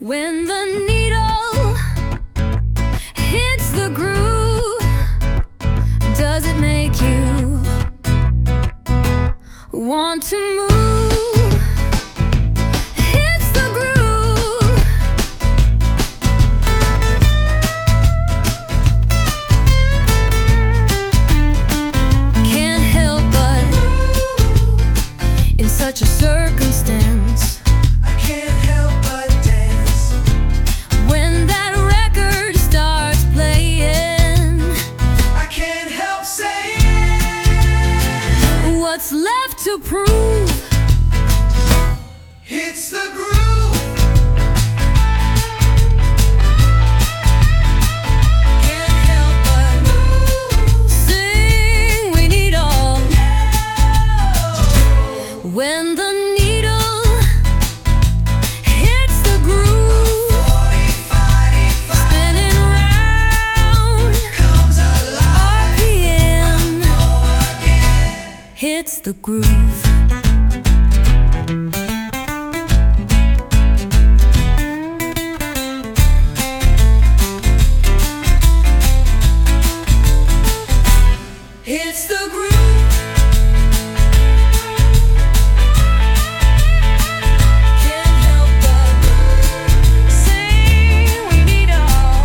When the needle hits the groove, does it make you want to move? Hits the groove. Can't help but in such a circumstance. I can't help but dance. When that record starts playing, I can't help saying, what's left to prove? it's the groove. Can't help but sing, we need all. When the needle hits the groove, spinning round, Comes alive RPM again. hits the groove. It's the groove. Can't help but sing, we need all.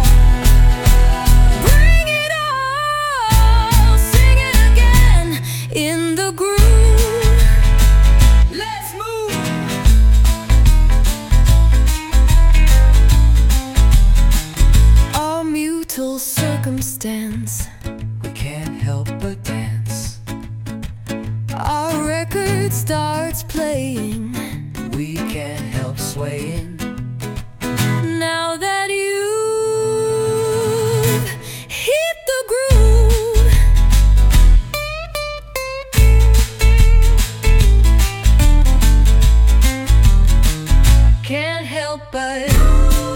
Bring it all, sing it again. In the groove, Let's move. our mutual circumstance. We can't help but dance. Our record starts playing. We can't help swaying. Now that you've hit the groove, can't help but